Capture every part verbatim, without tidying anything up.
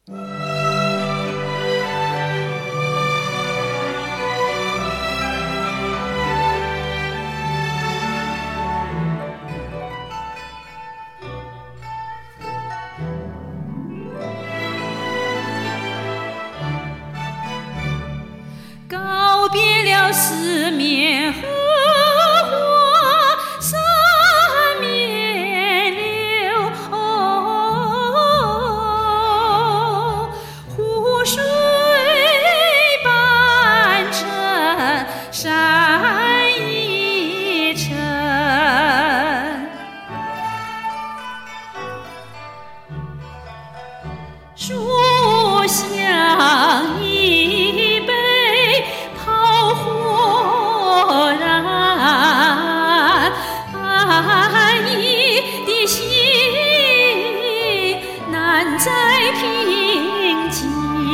告别了四面荷花，三面柳，湖水半沉山一程，书香一杯炮火燃，你的心难再平静。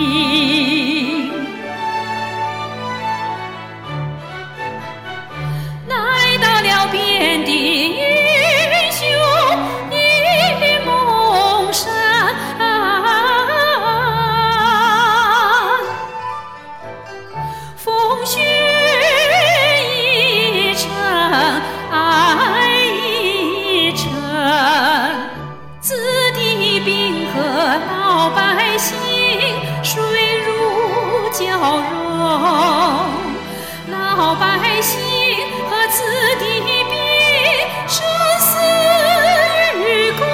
来到了遍地英雄一梦山，风雪一程爱一程，子弟兵和老百姓水乳交融，老百姓和子弟兵生死与共，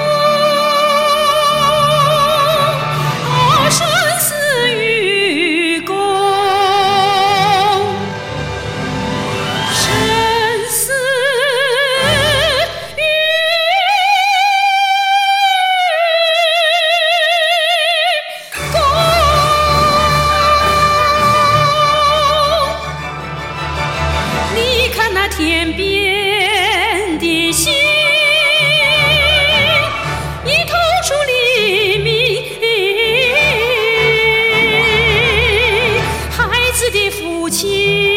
啊，生死与共，生死与共。你看那天边的星，已透出黎明，孩子的父亲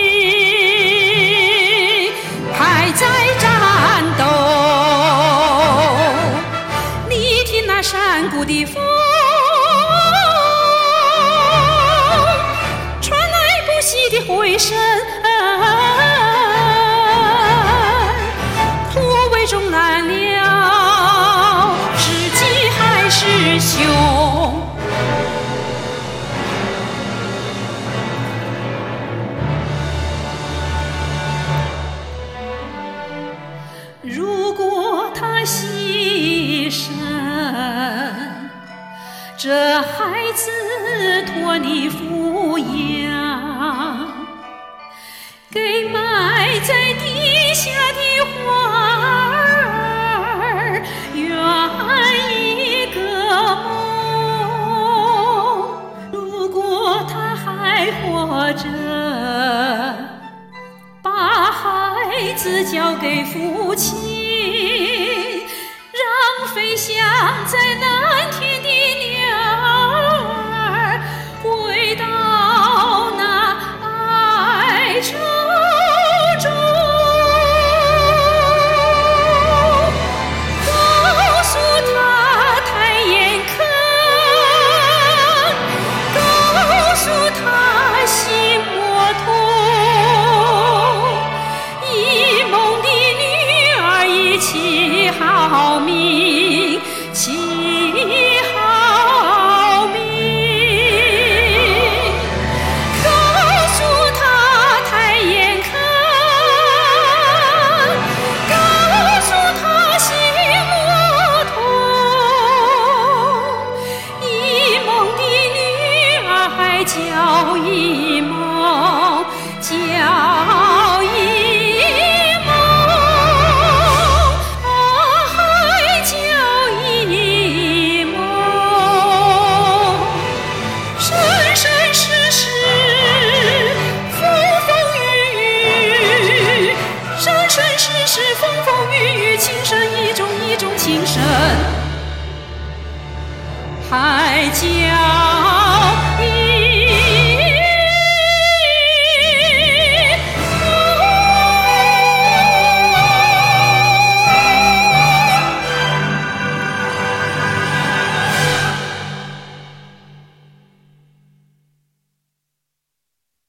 还在战斗。你听那山谷的风，传来不息的回声，土围中难料，是吉还是凶？如果他牺牲，这孩子托你抚养，给埋在地下的花儿圆一个梦。如果他还活着，把孩子交给父亲，让飞翔在蓝天的鸟儿回到那哀愁中，告诉他太严苛，告诉他心莫痛，一梦的女儿一起好命，起好命。告诉他太严苛，告诉他心莫痛，一梦的女儿还叫一梦，叫一梦，啊，还叫一梦。生生世世，风风雨雨，生生世世，风风雨雨，情深一种一种情深，还叫